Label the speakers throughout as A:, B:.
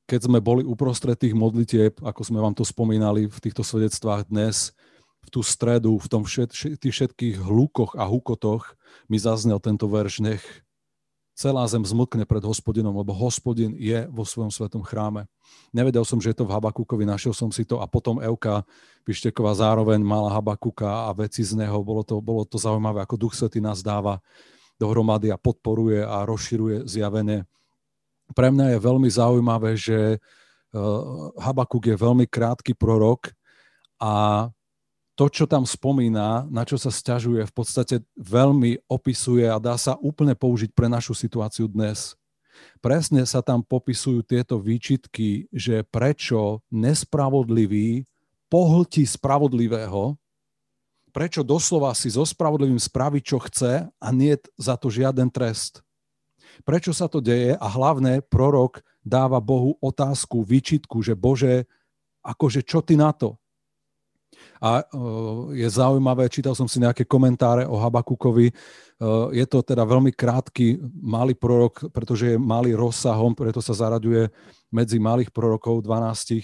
A: keď sme boli uprostred tých modlitieb, ako sme vám to spomínali v týchto svedectvách dnes, v tú stredu, v tých všetkých hlukoch a hukotoch mi zaznel tento verš, nech celá zem zmlkne pred Hospodinom, lebo Hospodin je vo svojom svetom chráme. Nevedel som, že je to v Habakúkovi, našiel som si to a potom Evka Pišteková zároveň mala Habakúka a veci z neho. Bolo to zaujímavé, ako Duch Svätý nás dáva dohromady a podporuje a rozširuje zjavenie. Pre mňa je veľmi zaujímavé, že Habakúk je veľmi krátky prorok a to, čo tam spomína, na čo sa sťažuje, v podstate veľmi opisuje a dá sa úplne použiť pre našu situáciu dnes. Presne sa tam popisujú tieto výčitky, že prečo nespravodlivý pohltí spravodlivého, prečo doslova si so spravodlivým spraví, čo chce a nie za to žiaden trest. Prečo sa to deje a hlavne prorok dáva Bohu otázku, výčitku, že Bože, akože čo ty na to? A je zaujímavé, čítal som si nejaké komentáre o Habakúkovi, je to teda veľmi krátky, malý prorok, pretože je malý rozsahom, preto sa zaraďuje medzi malých prorokov 12,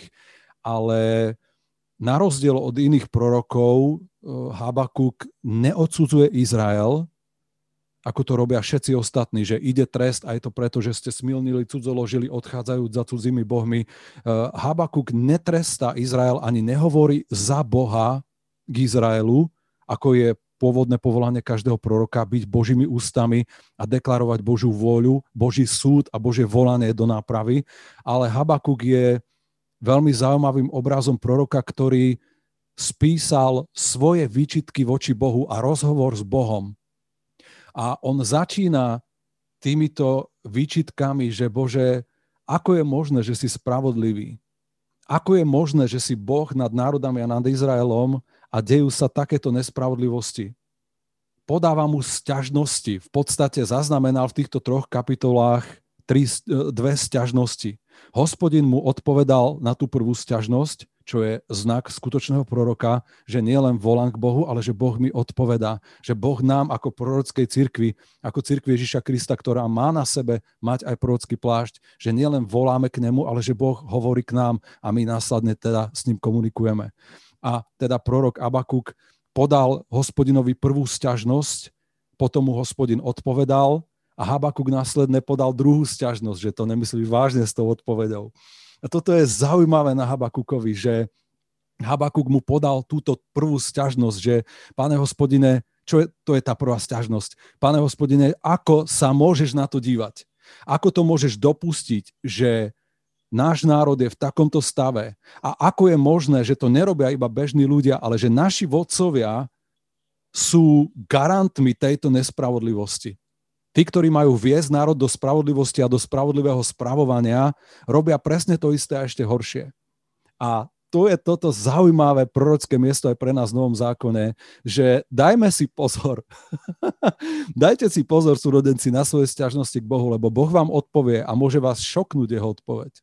A: ale na rozdiel od iných prorokov Habakúk neodsudzuje Izrael, ako to robia všetci ostatní, že ide trest a je to preto, že ste smilnili, cudzoložili, odchádzajúc za cudzými bohmi. Habakúk netrestá Izrael ani nehovorí za Boha k Izraelu, ako je pôvodné povolanie každého proroka, byť Božími ústami a deklarovať Božiu vôľu, Boží súd a Božie volanie do nápravy. Ale Habakúk je veľmi zaujímavým obrazom proroka, ktorý spísal svoje výčitky voči Bohu a rozhovor s Bohom. A on začína týmito výčitkami, že Bože, ako je možné, že si spravodlivý? Ako je možné, že si Boh nad národami a nad Izraelom a dejú sa takéto nespravodlivosti? Podáva mu sťažnosti. V podstate zaznamenal v týchto 3 kapitolách 2 sťažnosti. Hospodin mu odpovedal na tú prvú sťažnosť, čo je znak skutočného proroka, že nie len volám k Bohu, ale že Boh mi odpovedá. Že Boh nám ako prorockej cirkvi, ako cirkvi Ježiša Krista, ktorá má na sebe mať aj prorocký plášť, že nie len voláme k nemu, ale že Boh hovorí k nám a my následne teda s ním komunikujeme. A teda prorok Habakúk podal Hospodinovi prvú sťažnosť, potom mu Hospodin odpovedal a Habakúk následne podal druhú sťažnosť, že to nemyslí vážne s tou odpoveďou. A toto je zaujímavé na Habakúkovi, že Habakúk mu podal túto prvú sťažnosť, že Pane Hospodine, to je tá prvá sťažnosť. Pane Hospodine, ako sa môžeš na to dívať? Ako to môžeš dopustiť, že náš národ je v takomto stave? A ako je možné, že to nerobia iba bežní ľudia, ale že naši vodcovia sú garantmi tejto nespravodlivosti? Tí, ktorí majú viesť národ do spravodlivosti a do spravodlivého spravovania, robia presne to isté a ešte horšie. A to je toto zaujímavé prorocké miesto aj pre nás v Novom zákone, že dajme si pozor. Dajte si pozor, súrodenci, na svoje sťažnosti k Bohu, lebo Boh vám odpovie a môže vás šoknúť jeho odpoveď.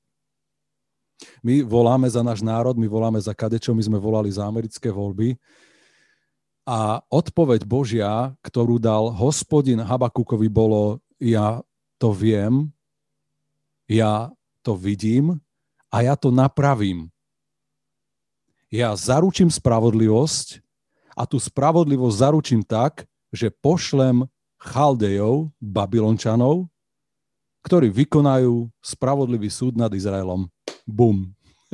A: My voláme za náš národ, my voláme za kadečo, my sme volali za americké voľby. A odpoveď Božia, ktorú dal Hospodin Habakúkovi, bolo: ja to viem, ja to vidím a ja to napravím. Ja zaručím spravodlivosť a tú spravodlivosť zaručím tak, že pošlem Chaldejov, Babylončanov, ktorí vykonajú spravodlivý súd nad Izraelom. Bum.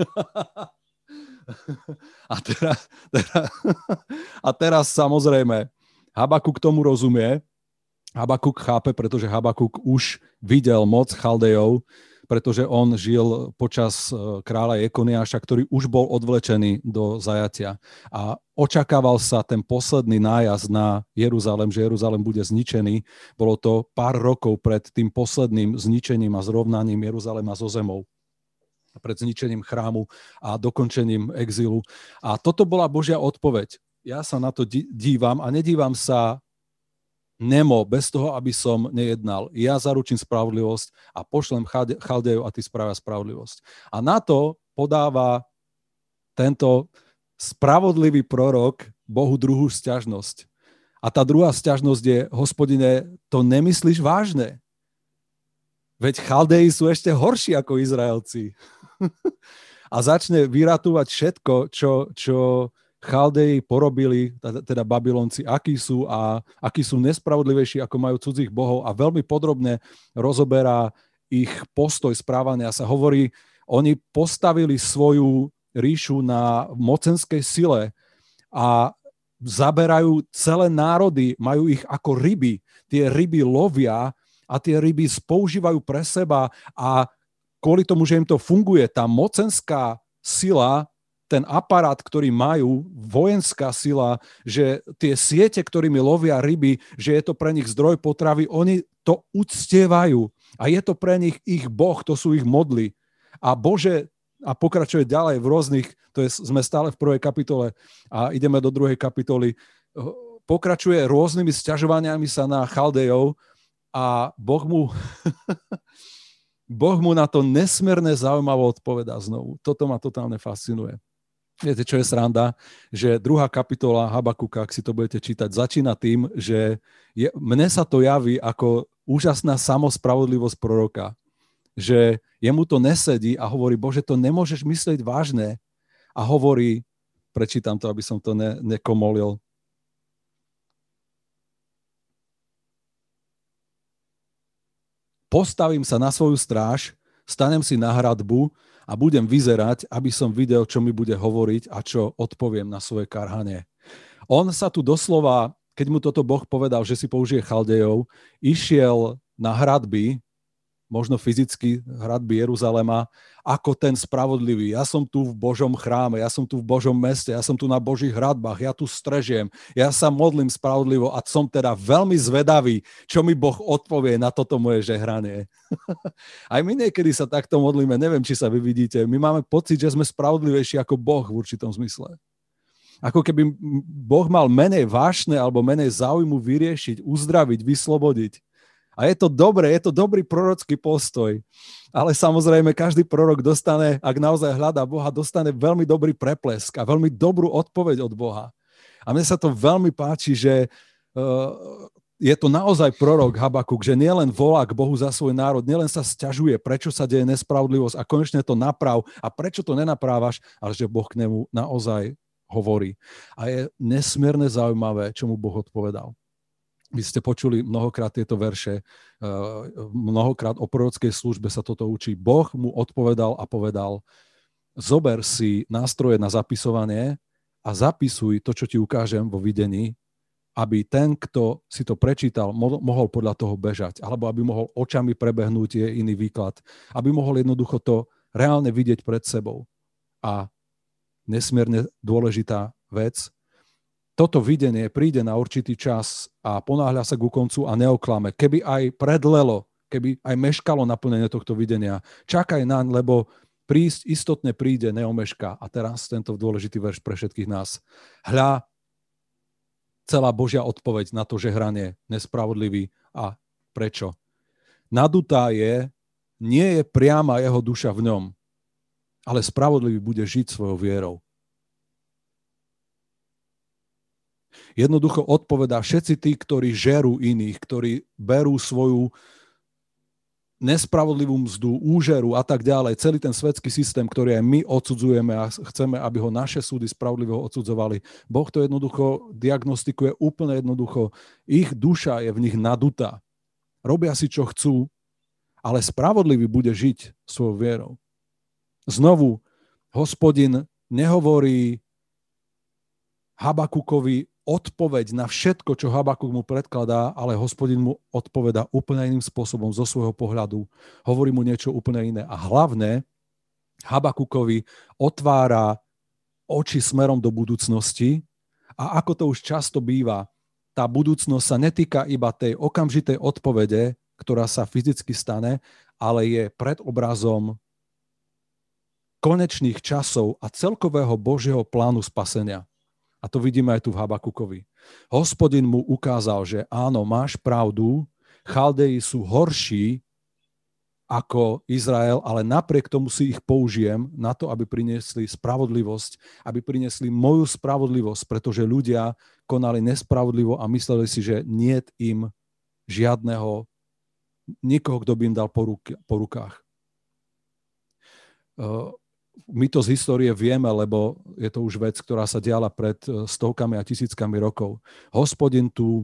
A: A teraz samozrejme, Habakúk tomu rozumie, Habakúk chápe, pretože Habakúk už videl moc Chaldejov, pretože on žil počas kráľa Jekoniáša, ktorý už bol odvlečený do zajatia. A očakával sa ten posledný nájazd na Jeruzalém, že Jeruzalém bude zničený. Bolo to pár rokov pred tým posledným zničením a zrovnaním Jeruzaléma so zemou, pred zničením chrámu a dokončením exilu. A toto bola Božia odpoveď. Ja sa na to dívam a nedívam sa nemo, bez toho, aby som nejednal. Ja zaručím spravodlivosť a pošlem Chaldejov a tí spravia spravodlivosť. A na to podáva tento spravodlivý prorok Bohu druhú sťažnosť. A tá druhá sťažnosť je: Hospodine, to nemyslíš vážne? Veď Chaldeji sú ešte horší ako Izraelci. A začne vyratovať všetko, čo Chaldeji porobili, teda Babylonci, akí sú nespravodlivejší, ako majú cudzích bohov, a veľmi podrobne rozoberá ich postoj správania. Sa hovorí, oni postavili svoju ríšu na mocenskej sile a zaberajú celé národy, majú ich ako ryby. Tie ryby lovia a tie ryby používajú pre seba, a kvôli tomu, že im to funguje, tá mocenská sila, ten aparát, ktorý majú, vojenská sila, že tie siete, ktorými lovia ryby, že je to pre nich zdroj potravy, oni to uctievajú. A je to pre nich ich boh, to sú ich modly. A Bože, a pokračuje ďalej v rôznych, sme stále v 1. kapitole a ideme do 2. kapitoly, pokračuje rôznymi sťažovaniami sa na Chaldejov a Boh mu na to nesmierne zaujímavo odpovedá znovu. Toto ma totálne fascinuje. Viete, čo je sranda? Že 2. kapitola Habakuka, ak si to budete čítať, začína tým, že mne sa to javí ako úžasná samospravodlivosť proroka. Že jemu to nesedí a hovorí, Bože, to nemôžeš myslieť vážne. A hovorí, prečítam to, aby som to nekomolil. Postavím sa na svoju stráž, stanem si na hradbu a budem vyzerať, aby som videl, čo mi bude hovoriť a čo odpoviem na svoje karhanie. On sa tu doslova, keď mu toto Boh povedal, že si použije Chaldejov, išiel na hradby, možno fyzicky hradby Jeruzalema, ako ten spravodlivý. Ja som tu v Božom chráme, ja som tu v Božom meste, ja som tu na Božích hradbách, ja tu strežiem, ja sa modlím spravodlivo a som teda veľmi zvedavý, čo mi Boh odpovie na toto moje žehranie. Aj my niekedy sa takto modlíme, neviem, či sa vy vidíte, my máme pocit, že sme spravodlivejší ako Boh v určitom zmysle. Ako keby Boh mal menej vášne alebo menej záujmu vyriešiť, uzdraviť, vyslobodiť. A je to dobré, je to dobrý prorocký postoj. Ale samozrejme, každý prorok dostane, ak naozaj hľadá Boha, dostane veľmi dobrý preplesk a veľmi dobrú odpoveď od Boha. A mne sa to veľmi páči, že je to naozaj prorok Habakuk, že nielen volá k Bohu za svoj národ, nielen sa sťažuje, prečo sa deje nespravodlivosť a konečne to naprav a prečo to nenaprávaš, ale že Boh k nemu naozaj hovorí. A je nesmierne zaujímavé, čo mu Boh odpovedal. Vy ste počuli mnohokrát tieto verše, mnohokrát o prorockej službe sa toto učí. Boh mu odpovedal a povedal, zober si nástroje na zapisovanie a zapisuj to, čo ti ukážem vo videní, aby ten, kto si to prečítal, mohol podľa toho bežať, alebo aby mohol očami prebehnúť je iný výklad, aby mohol jednoducho to reálne vidieť pred sebou. A nesmierne dôležitá vec, toto videnie príde na určitý čas a ponáhľa sa ku koncu a neoklame. Keby aj predlelo, keby aj meškalo naplnenie tohto videnia, čakaj naň, lebo istotne príde, neomešká. A teraz tento dôležitý verš pre všetkých nás. Hľa, celá Božia odpoveď na to žehranie, nespravodlivý. A prečo? Nadutá nie je priama jeho duša v ňom, ale spravodlivý bude žiť svojou vierou. Jednoducho odpovedá, všetci tí, ktorí žerú iných, ktorí berú svoju nespravodlivú mzdu, úžeru a tak ďalej, celý ten svetský systém, ktorý aj my odsudzujeme a chceme, aby ho naše súdy spravodlivo odsudzovali. Boh to jednoducho diagnostikuje úplne jednoducho. Ich duša je v nich nadutá. Robia si, čo chcú, ale spravodlivý bude žiť svojou vierou. Znovu, Hospodin nehovorí Habakukovi odpoveď na všetko, čo Habakuk mu predkladá, ale Hospodin mu odpovedá úplne iným spôsobom zo svojho pohľadu. Hovorí mu niečo úplne iné. A hlavne Habakukovi otvára oči smerom do budúcnosti a ako to už často býva, tá budúcnosť sa netýka iba tej okamžitej odpovede, ktorá sa fyzicky stane, ale je predobrazom konečných časov a celkového Božieho plánu spasenia. A to vidíme aj tu v Habakukovi. Hospodin mu ukázal, že áno, máš pravdu, Chaldeji sú horší ako Izrael, ale napriek tomu si ich použijem na to, aby priniesli spravodlivosť, aby priniesli moju spravodlivosť, pretože ľudia konali nespravodlivo a mysleli si, že niet im nikoho, kto by im dal po rukách. My to z histórie vieme, lebo je to už vec, ktorá sa diala pred stovkami a tisíckami rokov. Hospodin tu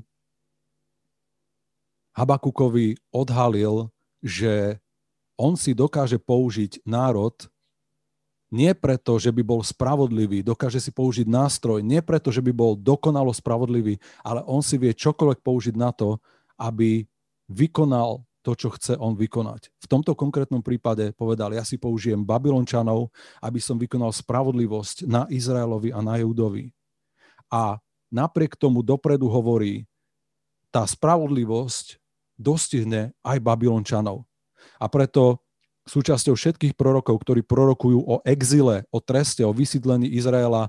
A: Habakukovi odhalil, že on si dokáže použiť národ nie preto, že by bol spravodlivý, dokáže si použiť nástroj, nie preto, že by bol dokonalo spravodlivý, ale on si vie čokoľvek použiť na to, aby vykonal to, čo chce on vykonať. V tomto konkrétnom prípade povedal, ja si použijem Babylončanov, aby som vykonal spravodlivosť na Izraelovi a na Júdovi. A napriek tomu dopredu hovorí, tá spravodlivosť dostihne aj Babylončanov. A preto súčasťou všetkých prorokov, ktorí prorokujú o exile, o treste, o vysídlení Izraela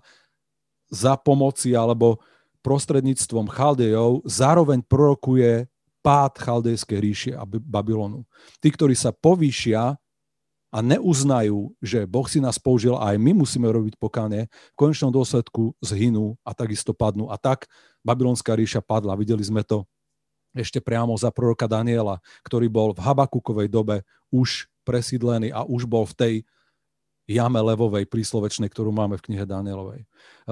A: za pomoci alebo prostredníctvom Chaldejov, zároveň prorokuje pád Chaldejskej ríše a Babylonu. Tí, ktorí sa povýšia a neuznajú, že Boh si nás použil a aj my musíme robiť pokánie, v konečnom dôsledku zhynú a takisto padnú. A tak Babylonská ríša padla. Videli sme to ešte priamo za proroka Daniela, ktorý bol v Habakukovej dobe už presídlený a už bol v tej jame levovej príslovečnej, ktorú máme v knihe Danielovej.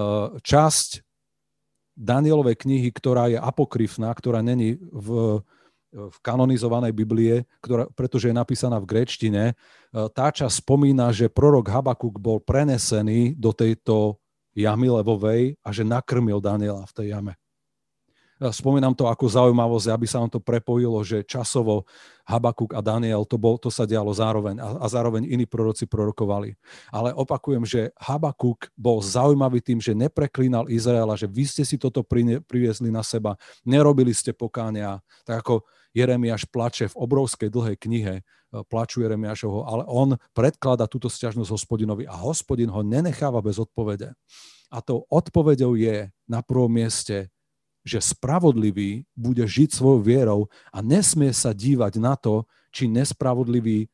A: Časť Danielovej knihy, ktorá je apokryfná, ktorá není v kanonizovanej Biblie, pretože je napísaná v gréčtine, tá časť spomína, že prorok Habakuk bol prenesený do tejto jamy levovej a že nakrmil Daniela v tej jame. Spomínam to ako zaujímavosť, aby sa nám to prepojilo, že časovo Habakuk a Daniel, to sa dialo zároveň a zároveň iní proroci prorokovali. Ale opakujem, že Habakuk bol zaujímavý tým, že nepreklínal Izraela, že vy ste si toto priviezli na seba, nerobili ste pokánia, tak ako Jeremiáš plače v obrovskej dlhej knihe, plaču Jeremiášovho, ale on predkladá túto sťažnosť Hospodinovi a Hospodin ho nenecháva bez odpovede. A tou odpoveďou je na prvom mieste, že spravodlivý bude žiť svojou vierou a nesmie sa dívať na to, či nespravodliví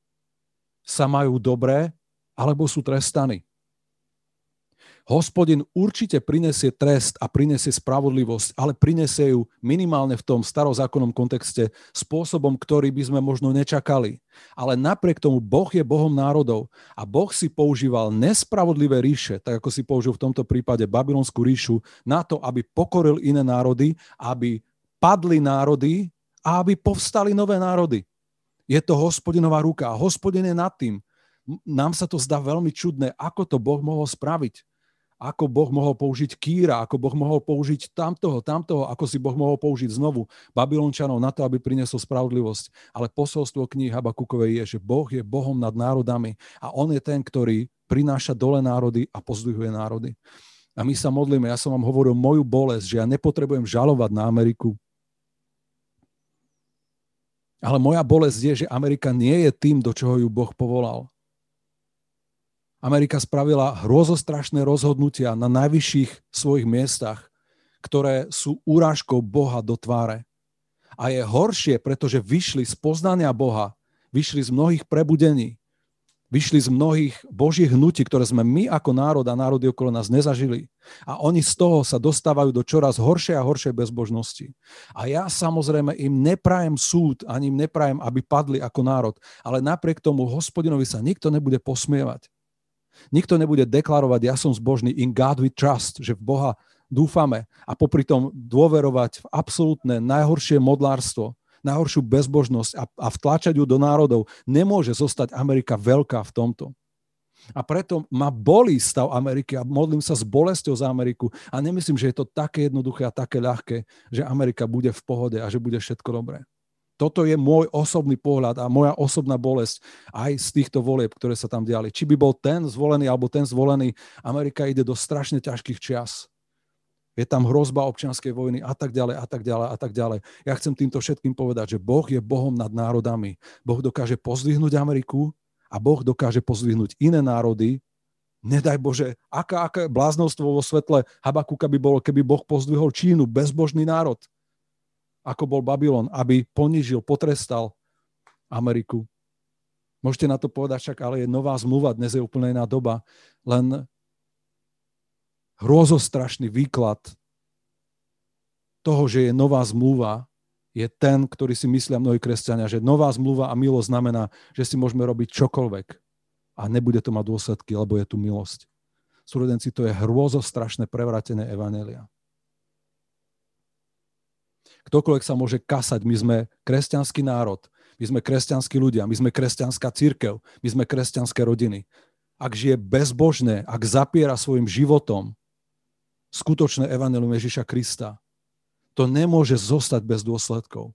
A: sa majú dobré, alebo sú trestaní. Hospodin určite prinesie trest a prinesie spravodlivosť, ale prinesie ju minimálne v tom starozákonnom kontexte spôsobom, ktorý by sme možno nečakali. Ale napriek tomu Boh je Bohom národov a Boh si používal nespravodlivé ríše, tak ako si použil v tomto prípade Babylonskú ríšu, na to, aby pokoril iné národy, aby padli národy a aby povstali nové národy. Je to Hospodinová ruka a Hospodin je nad tým. Nám sa to zdá veľmi čudné, ako to Boh mohol spraviť. Ako Boh mohol použiť Kýra, ako Boh mohol použiť tamtoho, ako si Boh mohol použiť znovu Babylončanov na to, aby priniesol spravodlivosť. Ale posolstvo kníh Habakukovej je, že Boh je Bohom nad národami a on je ten, ktorý prináša dole národy a pozdvihuje národy. A my sa modlíme, ja som vám hovoril moju bolesť, že ja nepotrebujem žalovať na Ameriku. Ale moja bolesť je, že Amerika nie je tým, do čoho ju Boh povolal. Amerika spravila hrozostrašné rozhodnutia na najvyšších svojich miestach, ktoré sú urážkou Boha do tváre. A je horšie, pretože vyšli z poznania Boha, vyšli z mnohých prebudení, vyšli z mnohých božích hnutí, ktoré sme my ako národ a národy okolo nás nezažili. A oni z toho sa dostávajú do čoraz horšej a horšej bezbožnosti. A ja samozrejme im neprajem súd, ani im neprajem, aby padli ako národ. Ale napriek tomu Hospodinovi sa nikto nebude posmievať. Nikto nebude deklarovať, ja som zbožný, in God we trust, že v Boha dúfame a popri tom dôverovať v absolútne najhoršie modlárstvo, najhoršiu bezbožnosť a vtlačať ju do národov. Nemôže zostať Amerika veľká v tomto. A preto ma bolí stav Ameriky a modlím sa s bolesťou za Ameriku a nemyslím, že je to také jednoduché a také ľahké, že Amerika bude v pohode a že bude všetko dobré. Toto je môj osobný pohľad a moja osobná bolesť aj z týchto volieb, ktoré sa tam diali. Či by bol ten zvolený alebo ten zvolený, Amerika ide do strašne ťažkých čias. Je tam hrozba občianskej vojny a tak ďalej, a tak ďalej, a tak ďalej. Ja chcem týmto všetkým povedať, že Boh je Bohom nad národami. Boh dokáže pozdvihnúť Ameriku a Boh dokáže pozdvihnúť iné národy. Nedaj Bože, aké bláznovstvo vo svetle Habakuka by bolo, keby Boh pozdvihol Čínu, bezbožný národ, ako bol Babylon, aby ponížil, potrestal Ameriku. Môžete na to povedať, však ale je nová zmluva, dnes je úplne iná doba. Len hrozostrašný výklad toho, že je nová zmluva, je ten, ktorý si myslia mnohí kresťania, že nová zmluva a milosť znamená, že si môžeme robiť čokoľvek. a nebude to mať dôsledky, lebo je tu milosť. Súrodenci, to je hrôzostrašné prevrátené evanjelia. Ktokoľvek sa môže kasať, my sme kresťanský národ, my sme kresťanskí ľudia, my sme kresťanská cirkev, my sme kresťanské rodiny. Ak žije bezbožné, ak zapiera svojim životom skutočné evanjelium Ježiša Krista, to nemôže zostať bez dôsledkov.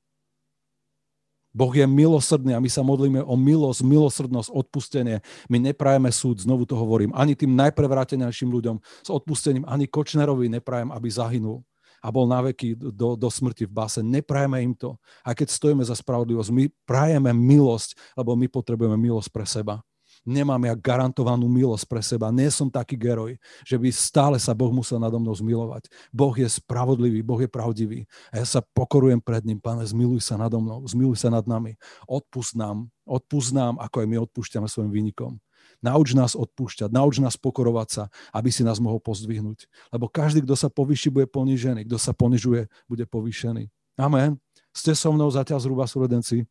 A: Boh je milosrdný a my sa modlíme o milosť, milosrdnosť, odpustenie. My neprajeme súd, znovu to hovorím, ani tým najprevrátenejším ľuďom s odpustením, ani Kočnerovi neprajem, aby zahynul a bol naveky do smrti v báse. Neprajeme im to. A keď stojíme za spravodlivosť, my prajeme milosť, lebo my potrebujeme milosť pre seba. Nemám ja garantovanú milosť pre seba. Nie som taký geroj, že by stále sa Boh musel nado mnou zmilovať. Boh je spravodlivý, Boh je pravdivý. A ja sa pokorujem pred ním. Pane, zmiluj sa nado mnou, zmiluj sa nad nami. Odpusť nám, ako aj my odpúšťame svojim vinníkom. Nauč nás odpúšťať, nauč nás pokorovať sa, aby si nás mohol pozdvihnúť. Lebo každý, kto sa povýši, bude ponížený. Kto sa ponižuje, bude povýšený. Amen. Ste so mnou zatiaľ zhruba, súrodenci?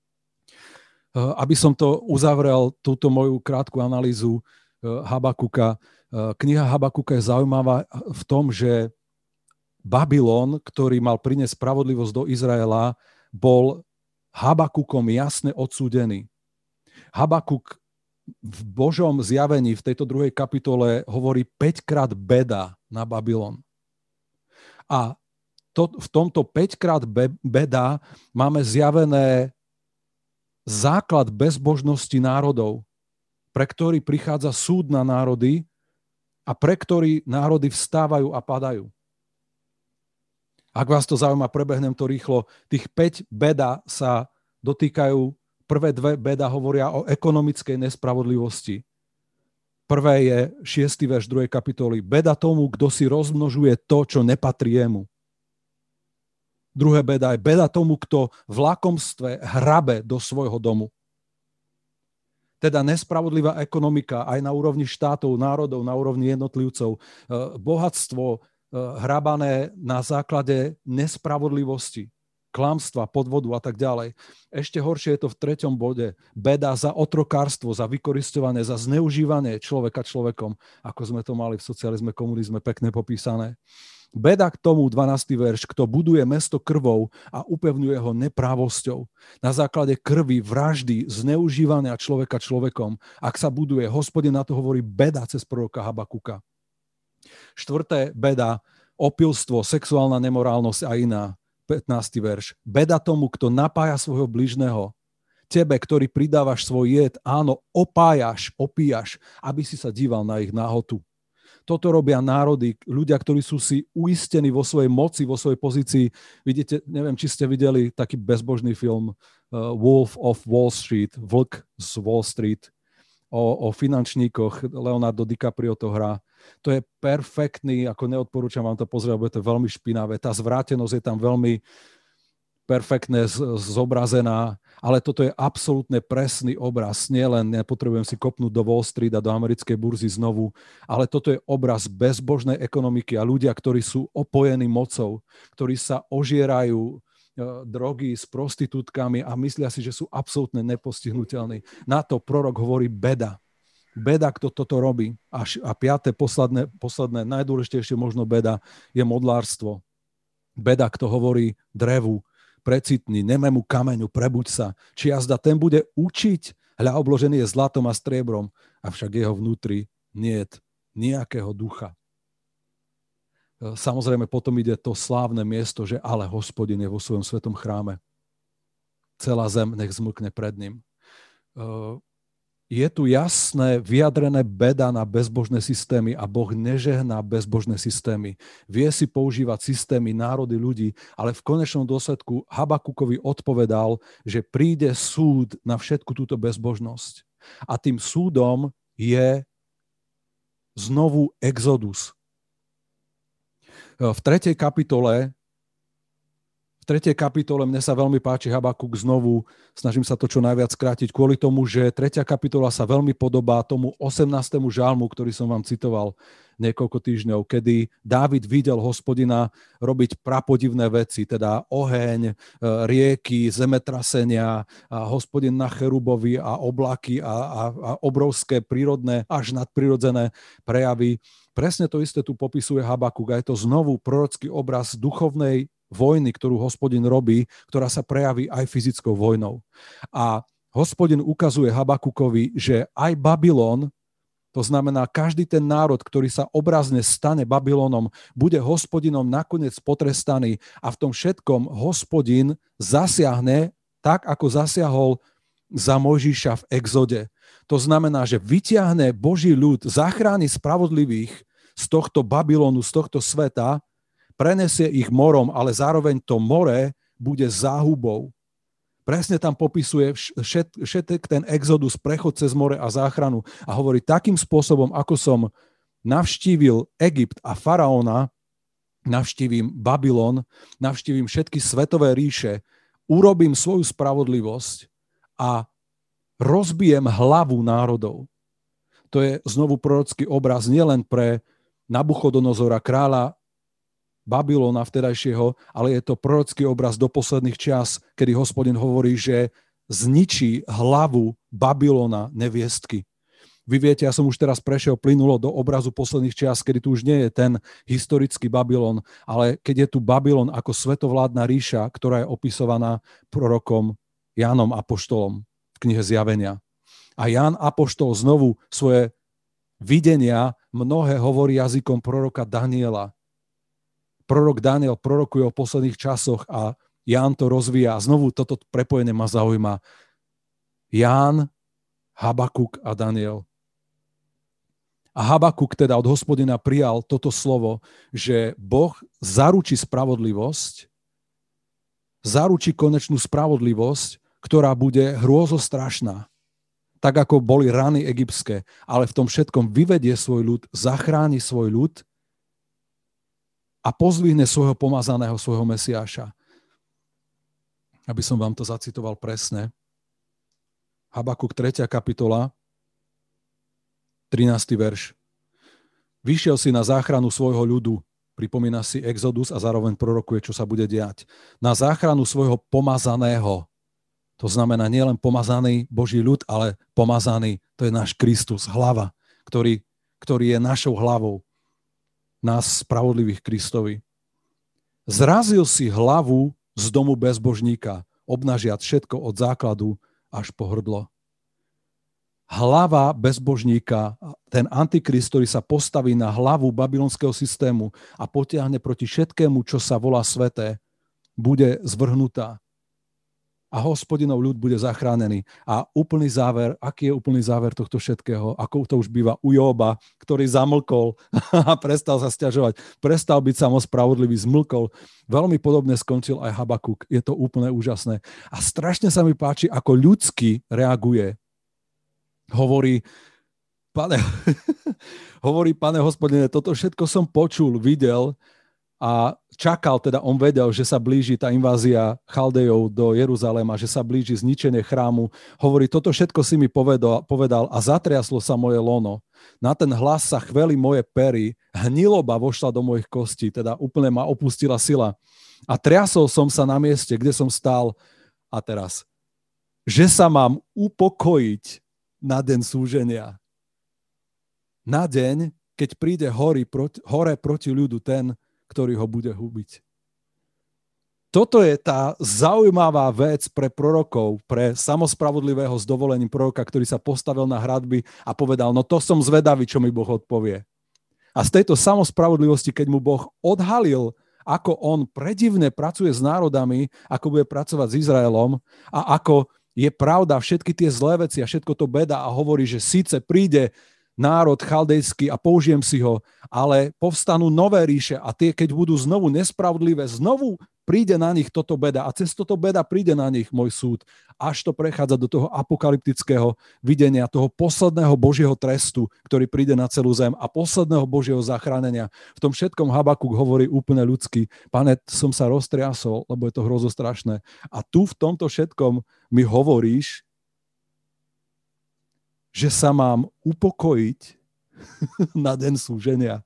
A: Aby som to uzavrel, túto moju krátku analýzu Habakuka. Kniha Habakuka je zaujímavá v tom, že Babylon, ktorý mal priniesť spravodlivosť do Izraela, bol Habakukom jasne odsúdený. Habakuk v Božom zjavení v tejto 2. kapitole hovorí 5-krát beda na Babylon. A v tomto 5-krát beda máme zjavené základ bezbožnosti národov, pre ktorý prichádza súd na národy a pre ktorý národy vstávajú a padajú. Ak vás to zaujíma, prebehnem to rýchlo. Tých 5 beda sa dotýkajú, prvé 2 beda hovoria o ekonomickej nespravodlivosti. Prvé je 6. verš 2. kapitoly. Beda tomu, kto si rozmnožuje to, čo nepatrí jemu. Druhé beda je beda tomu, kto v lakomstve hrabe do svojho domu. Teda nespravodlivá ekonomika aj na úrovni štátov, národov, na úrovni jednotlivcov. Bohatstvo hrabané na základe nespravodlivosti, klamstva, podvodu a tak ďalej. Ešte horšie je to v 3. bode. Beda za otrokárstvo, za vykorisťovanie, za zneužívanie človeka človekom, ako sme to mali v socializme, komunizme pekne popísané. Beda k tomu, 12. verš, kto buduje mesto krvou a upevňuje ho neprávosťou. Na základe krvi, vraždy, zneužívania človeka človekom. Ak sa buduje, Hospodin na to hovorí beda cez proroka Habakuka. 4. beda, opilstvo, sexuálna nemorálnosť a iná. 15. verš. Beda tomu, kto napája svojho bližného. Tebe, ktorý pridávaš svoj jed, áno, opíjaš, aby si sa díval na ich nahotu. Toto robia národy, ľudia, ktorí sú si uistení vo svojej moci, vo svojej pozícii. Vidíte, neviem, či ste videli taký bezbožný film Wolf of Wall Street, Vlk z Wall Street, o finančníkoch. Leonardo DiCaprio to hrá. To je perfektný, ako neodporúčam vám to pozrieť, lebo je to veľmi špinavé. Tá zvrátenosť je tam veľmi perfektne zobrazená, ale toto je absolútne presný obraz. Nielen nepotrebujem si kopnúť do Wall Street a do americkej burzy znovu, ale toto je obraz bezbožnej ekonomiky a ľudia, ktorí sú opojení mocou, ktorí sa ožierajú drogy s prostitútkami a myslia si, že sú absolútne nepostihnuteľní. Na to prorok hovorí beda. Beda, kto toto robí. A 5. posledné, najdôležitejšie možno beda je modlárstvo. Beda, kto hovorí drevu, precitni, nemému kameňu, prebuď sa. Či jazda ten bude učiť, hľa obložený je zlatom a striebrom, avšak jeho vnútri niet nejakého ducha. Samozrejme potom ide to slávne miesto, že ale Hospodin je vo svojom svetom chráme. Celá zem nech zmlkne pred ním. Je tu jasné vyjadrené beda na bezbožné systémy a Boh nežehná bezbožné systémy. Vie si používať systémy, národy, ľudí, ale v konečnom dôsledku Habakukovi odpovedal, že príde súd na všetku túto bezbožnosť. A tým súdom je znovu exodus. V 3. kapitole 3. kapitole mne sa veľmi páči Habakuk znovu, snažím sa to čo najviac skrátiť, kvôli tomu, že 3. kapitola sa veľmi podobá tomu 18. žalmu, ktorý som vám citoval niekoľko týždňov, kedy Dávid videl Hospodina robiť prapodivné veci, teda oheň, rieky, zemetrasenia, a Hospodin na cherubovi a oblaky a obrovské prírodné, až nadprirodzené prejavy. Presne to isté tu popisuje Habakuk a je to znovu prorocký obraz duchovnej vojny, ktorú Hospodin robí, ktorá sa prejaví aj fyzickou vojnou. A Hospodin ukazuje Habakukovi, že aj Babylon, to znamená každý ten národ, ktorý sa obrazne stane Babylonom, bude Hospodinom nakoniec potrestaný a v tom všetkom Hospodin zasiahne tak, ako zasiahol za Mojžiša v Exode. To znamená, že vyťahne Boží ľud, zachráni spravodlivých z tohto Babylonu, z tohto sveta, prenesie ich morom, ale zároveň to more bude záhubou. Presne tam popisuje všetek ten exodus, prechod cez more a záchranu a hovorí takým spôsobom, ako som navštívil Egypt a faraóna, navštívim Babylon, navštívim všetky svetové ríše, urobím svoju spravodlivosť a rozbijem hlavu národov. To je znovu prorocký obraz nielen pre Nabuchodonozora, kráľa Babylona vtedajšieho, ale je to prorocký obraz do posledných čias, kedy Hospodin hovorí, že zničí hlavu Babylona neviestky. Vy viete, ja som už teraz prešiel plynulo do obrazu posledných čias, kedy tu už nie je ten historický Babylon, ale keď je tu Babylon ako svetovládna ríša, ktorá je opisovaná prorokom Jánom Apoštolom v knihe Zjavenia. A Ján Apoštol znovu svoje videnia mnohé hovorí jazykom proroka Daniela. Prorok Daniel prorokuje o posledných časoch a Ján to rozvíja. A znovu toto prepojenie ma zaujíma. Ján, Habakuk a Daniel. A Habakuk teda od Hospodina prijal toto slovo, že Boh zaručí spravodlivosť, zaručí konečnú spravodlivosť, ktorá bude hrôzostrašná. Tak ako boli rany egyptské, ale v tom všetkom vyvedie svoj ľud, zachráni svoj ľud a pozdvihne svojho pomazaného, svojho Mesiáša. Aby som vám to zacitoval presne. Habakuk 3. kapitola, 13. verš. Vyšiel si na záchranu svojho ľudu, pripomína si Exodus a zároveň prorokuje, čo sa bude diať. Na záchranu svojho pomazaného. To znamená nielen pomazaný Boží ľud, ale pomazaný, to je náš Kristus, hlava, ktorý je našou hlavou. Nás spravodlivých Kristovi. Zrazil si hlavu z domu bezbožníka, obnažiac všetko od základu až po hrdlo. Hlava bezbožníka, ten antikrist, ktorý sa postaví na hlavu babylonského systému a potiahne proti všetkému, čo sa volá sveté, bude zvrhnutá. A Hospodinov ľud bude zachránený. A úplný záver, aký je úplný záver tohto všetkého? Ako to už býva u Jóba, ktorý zamlkol a prestal sa sťažovať. Prestal byť samospravodlivý, zmlkol. Veľmi podobne skončil aj Habakuk. Je to úplne úžasné. A strašne sa mi páči, ako ľudsky reaguje. Hovorí, Pane Hospodine, toto všetko som počul, videl, a čakal, teda on vedel, že sa blíži tá invázia Chaldejov do Jeruzalema, že sa blíži zničenie chrámu. Hovorí, toto všetko si mi povedal a zatriaslo sa moje lono. Na ten hlas sa chveli moje pery, hniloba vošla do mojich kostí, teda úplne ma opustila sila. A triasol som sa na mieste, kde som stál. A teraz, že sa mám upokojiť na deň súženia. Na deň, keď príde hore proti ľudu ten, ktorý ho bude hubiť. Toto je tá zaujímavá vec pre prorokov, pre samospravodlivého s dovolením proroka, ktorý sa postavil na hradby a povedal, no to som zvedavý, čo mi Boh odpovie. A z tejto samospravodlivosti, keď mu Boh odhalil, ako on predivne pracuje s národami, ako bude pracovať s Izraelom a ako je pravda všetky tie zlé veci a všetko to beda a hovorí, že síce príde národ chaldejský a použijem si ho, ale povstanú nové ríše a tie, keď budú znovu nespravodlivé, znovu príde na nich toto beda a cez toto beda príde na nich môj súd, až to prechádza do toho apokalyptického videnia, toho posledného Božieho trestu, ktorý príde na celú zem a posledného Božieho zachránenia. V tom všetkom Habakuk hovorí úplne ľudsky: Pane, som sa roztriasol, lebo je to hrozostrašné. A tu v tomto všetkom mi hovoríš, že sa mám upokojiť na deň súženia.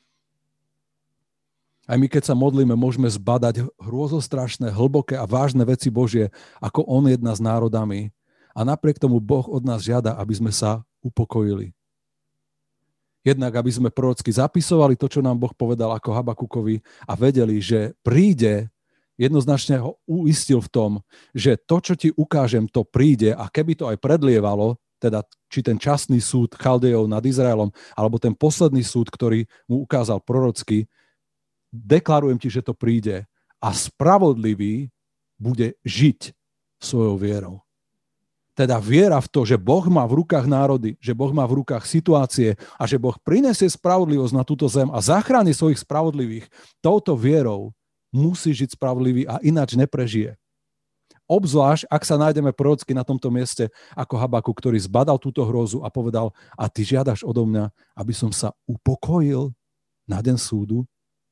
A: Aj my, keď sa modlíme, môžeme zbadať hrôzostrašné, hlboké a vážne veci Božie, ako on jedná s národami. A napriek tomu Boh od nás žiada, aby sme sa upokojili. Jednak, aby sme prorocky zapisovali to, čo nám Boh povedal ako Habakukovi a vedeli, že príde, jednoznačne ho uistil v tom, že to, čo ti ukážem, to príde a keby to aj predlievalo, teda či ten časný súd Chaldejov nad Izraelom, alebo ten posledný súd, ktorý mu ukázal prorocky, deklarujem ti, že to príde a spravodlivý bude žiť svojou vierou. Teda viera v to, že Boh má v rukách národy, že Boh má v rukách situácie a že Boh prinesie spravodlivosť na túto zem a zachráni svojich spravodlivých, touto vierou musí žiť spravodlivý a ináč neprežije. Obzvlášť, ak sa nájdeme prorocky na tomto mieste ako Habakuk, ktorý zbadal túto hrozu a povedal: a ty žiadaš odo mňa, aby som sa upokojil na deň súdu?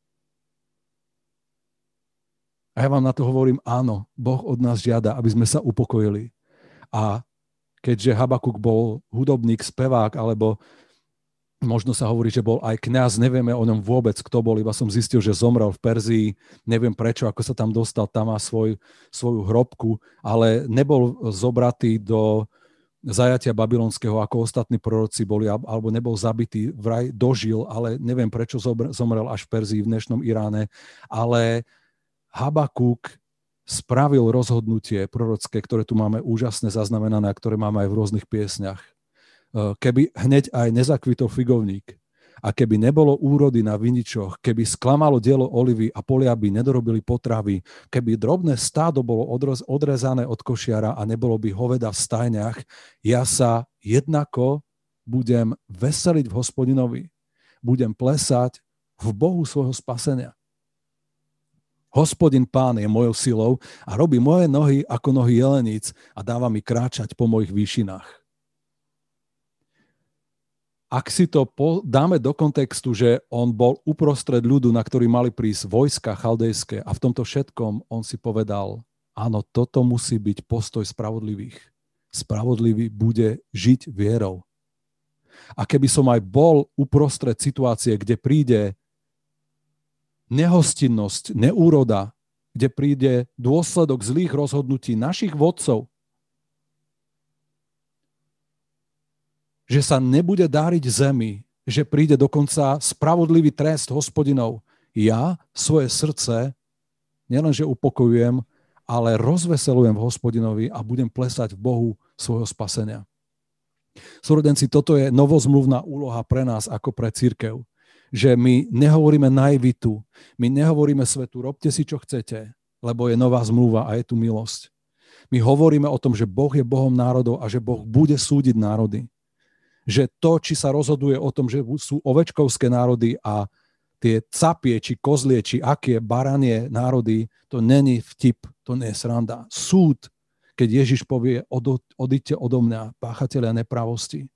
A: A ja vám na to hovorím: áno, Boh od nás žiada, aby sme sa upokojili. A keďže Habakuk bol hudobník, spevák, alebo možno sa hovorí, že bol aj kňaz, nevieme o ňom vôbec, kto bol, iba som zistil, že zomrel v Perzii, neviem prečo, ako sa tam dostal, tam má svoju hrobku, ale nebol zobratý do zajatia babylonského, ako ostatní proroci boli, alebo nebol zabitý, vraj dožil, ale neviem prečo zomrel až v Perzii, v dnešnom Iráne, ale Habakuk spravil rozhodnutie prorocké, ktoré tu máme úžasne zaznamenané a ktoré máme aj v rôznych piesňach. Keby hneď aj nezakvitol figovník a keby nebolo úrody na viničoch, keby sklamalo dielo olivy a polia by nedorobili potravy, keby drobné stádo bolo odrezané od košiara a nebolo by hoveda v stajniach, ja sa jednako budem veseliť v Hospodinovi, budem plesať v Bohu svojho spasenia. Hospodin Pán je mojou silou a robí moje nohy ako nohy jeleníc a dáva mi kráčať po mojich výšinách. Ak si to dáme do kontextu, že on bol uprostred ľudu, na ktorý mali prísť vojska chaldejské a v tomto všetkom on si povedal: áno, toto musí byť postoj spravodlivých. Spravodlivý bude žiť vierou. A keby som aj bol uprostred situácie, kde príde nehostinnosť, neúroda, kde príde dôsledok zlých rozhodnutí našich vodcov, že sa nebude dáriť zemi, že príde dokonca spravodlivý trest Hospodinov, ja svoje srdce nielenže upokojujem, ale rozveselujem v Hospodinovi a budem plesať v Bohu svojho spasenia. Súrodenci, toto je novozmluvná úloha pre nás ako pre cirkev. Že my nehovoríme naivitu, my nehovoríme svetu, robte si, čo chcete, lebo je nová zmluva a je tu milosť. My hovoríme o tom, že Boh je Bohom národov a že Boh bude súdiť národy. Že to, či sa rozhoduje o tom, že sú ovečkovské národy a tie capie, či kozlie, či aké baranie národy, to není vtip, to nie je sranda. Súd, keď Ježiš povie: odíďte odo mňa, páchatelia neprávosti.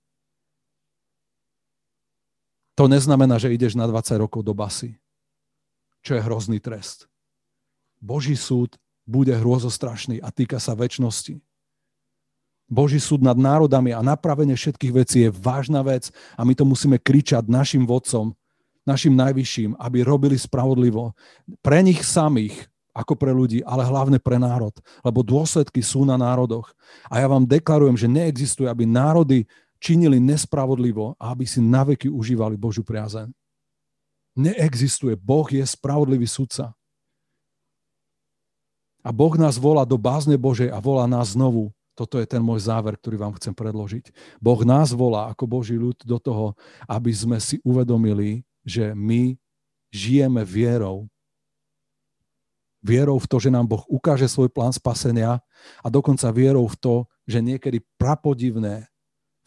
A: To neznamená, že ideš na 20 rokov do basy, čo je hrozný trest. Boží súd bude hrôzostrašný a týka sa večnosti. Boží súd nad národami a napravenie všetkých vecí je vážna vec a my to musíme kričať našim vodcom, našim najvyšším, aby robili spravodlivo. Pre nich samých, ako pre ľudí, ale hlavne pre národ, lebo dôsledky sú na národoch. A ja vám deklarujem, že neexistuje, aby národy činili nespravodlivo a aby si naveky užívali Božiu priazeň. Neexistuje. Boh je spravodlivý sudca. A Boh nás volá do bázne Božej a volá nás znovu. Toto je ten môj záver, ktorý vám chcem predložiť. Boh nás volá ako Boží ľud do toho, aby sme si uvedomili, že my žijeme vierou. Vierou v to, že nám Boh ukáže svoj plán spasenia a dokonca vierou v to, že niekedy prapodivné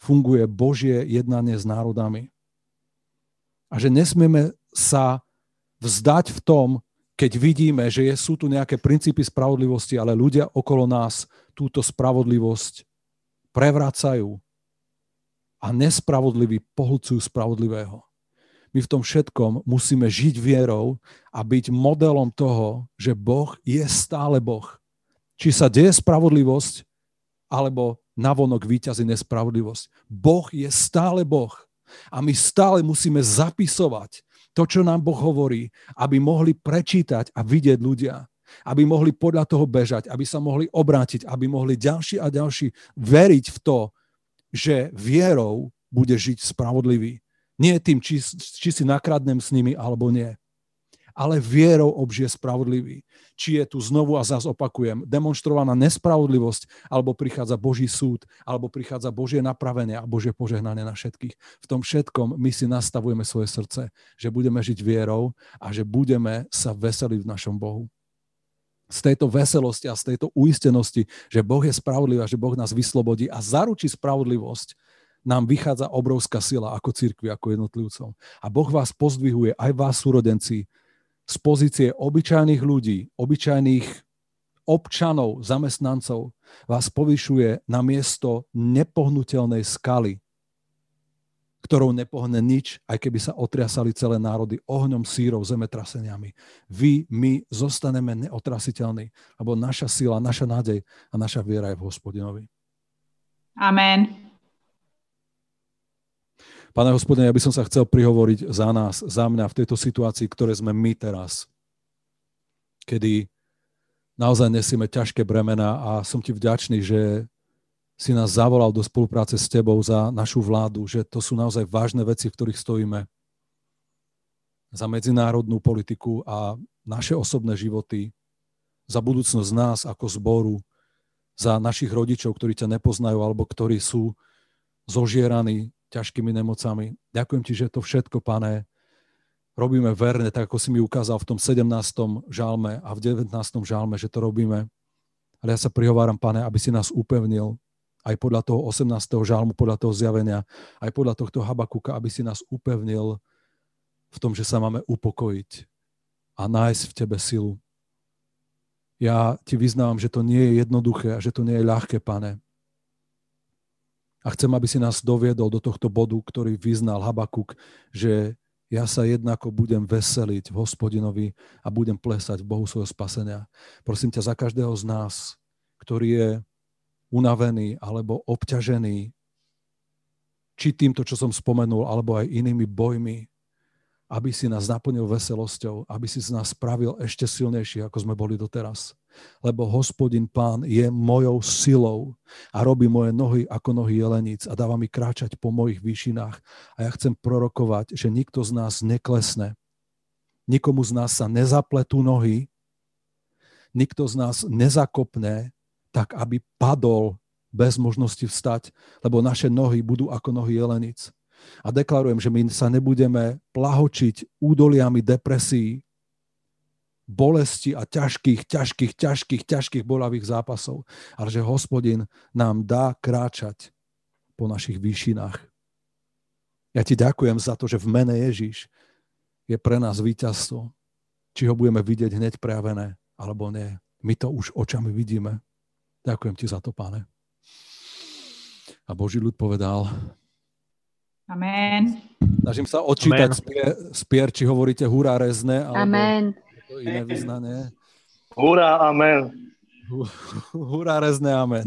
A: funguje Božie jednanie s národami. A že nesmieme sa vzdať v tom, keď vidíme, že sú tu nejaké princípy spravodlivosti, ale ľudia okolo nás túto spravodlivosť prevracajú a nespravodliví pohlcujú spravodlivého. My v tom všetkom musíme žiť vierou a byť modelom toho, že Boh je stále Boh. Či sa deje spravodlivosť, alebo navonok víťazí nespravodlivosť. Boh je stále Boh. A my stále musíme zapisovať to, čo nám Boh hovorí, aby mohli prečítať a vidieť ľudia. Aby mohli podľa toho bežať, aby sa mohli obrátiť, aby mohli ďalší a ďalší veriť v to, že vierou bude žiť spravodlivý. Nie tým, či si nakradnem s nimi, alebo nie. Ale vierou obžije spravodlivý. Či je tu znovu a zás opakujem, demonstrovaná nespravodlivosť, alebo prichádza Boží súd, alebo prichádza Božie napravenie a Božie požehnanie na všetkých. V tom všetkom my si nastavujeme svoje srdce, že budeme žiť vierou a že budeme sa veseliť v našom Bohu. Z tejto veselosti a z tejto uistenosti, že Boh je spravodlivý a že Boh nás vyslobodí a zaručí spravodlivosť, nám vychádza obrovská sila ako cirkvi, ako jednotlivcov. A Boh vás pozdvihuje, aj vás, súrodenci, z pozície obyčajných ľudí, obyčajných občanov, zamestnancov, vás povyšuje na miesto nepohnutelnej skaly, ktorou nepohne nič, aj keby sa otriasali celé národy ohňom, sírov, zemetraseniami. My zostaneme neotrasiteľní, lebo naša sila, naša nádej a naša viera je v Hospodinovi.
B: Amen.
A: Pane Hospodine, ja by som sa chcel prihovoriť za nás, za mňa v tejto situácii, ktoré sme my teraz, kedy naozaj nesieme ťažké bremena a som ti vďačný, že si nás zavolal do spolupráce s tebou za našu vládu, že to sú naozaj vážne veci, v ktorých stojíme. Za medzinárodnú politiku a naše osobné životy, za budúcnosť nás ako zboru, za našich rodičov, ktorí ťa nepoznajú alebo ktorí sú zožieraní ťažkými nemocami. Ďakujem ti, že to všetko, Pane, robíme verne, tak ako si mi ukázal v tom 17. žalme a v 19. žalme, že to robíme. Ale ja sa prihováram, Pane, aby si nás upevnil aj podľa toho 18. žalmu, podľa toho zjavenia, aj podľa tohto Habakuka, aby si nás upevnil v tom, že sa máme upokojiť a nájsť v tebe silu. Ja ti vyznávam, že to nie je jednoduché a že to nie je ľahké, Pane. A chcem, aby si nás doviedol do tohto bodu, ktorý vyznal Habakuk, že ja sa jednako budem veseliť v Hospodinovi a budem plesať v Bohu svojho spasenia. Prosím ťa za každého z nás, ktorý je unavený alebo obťažený, či týmto, čo som spomenul, alebo aj inými bojmi, aby si nás naplnil veselosťou, aby si z nás spravil ešte silnejší, ako sme boli doteraz. Lebo Hospodin Pán je mojou silou a robí moje nohy ako nohy jeleníc a dáva mi kráčať po mojich výšinách. A ja chcem prorokovať, že nikto z nás neklesne. Nikomu z nás sa nezapletú nohy, nikto z nás nezakopne tak, aby padol bez možnosti vstať, lebo naše nohy budú ako nohy jeleníc. A deklarujem, že my sa nebudeme plahočiť údoliami depresií, bolesti a ťažkých bolavých zápasov, ale že Hospodin nám dá kráčať po našich výšinách. Ja ti ďakujem za to, že v mene Ježiš je pre nás víťazstvo. Či ho budeme vidieť hneď prejavené, alebo nie. My to už očami vidíme. Ďakujem ti za to, Pane. A Boží ľud povedal:
B: Amen.
A: Snažím sa odčítať spier, či hovoríte hurá rezne, alebo
C: Amen.
A: to iné vyznanie.
D: Hurá, amen.
A: Hurá rezne, amen.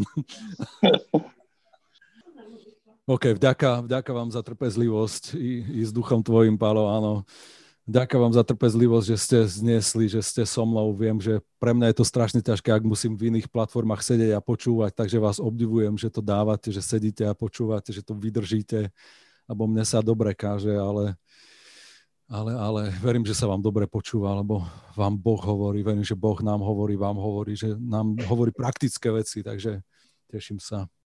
A: OK, vďaka vám za trpezlivosť i s duchom tvojim, Pálo, áno. Vďaka vám za trpezlivosť, že ste zniesli, že ste so mnou. Viem, že pre mňa je to strašne ťažké, ak musím v iných platformách sedieť a počúvať, takže vás obdivujem, že to dávate, že sedíte a počúvate, že to vydržíte, lebo mne sa dobre káže, ale verím, že sa vám dobre počúva, lebo vám Boh hovorí, verím, že Boh nám hovorí, vám hovorí, že nám hovorí praktické veci, takže teším sa.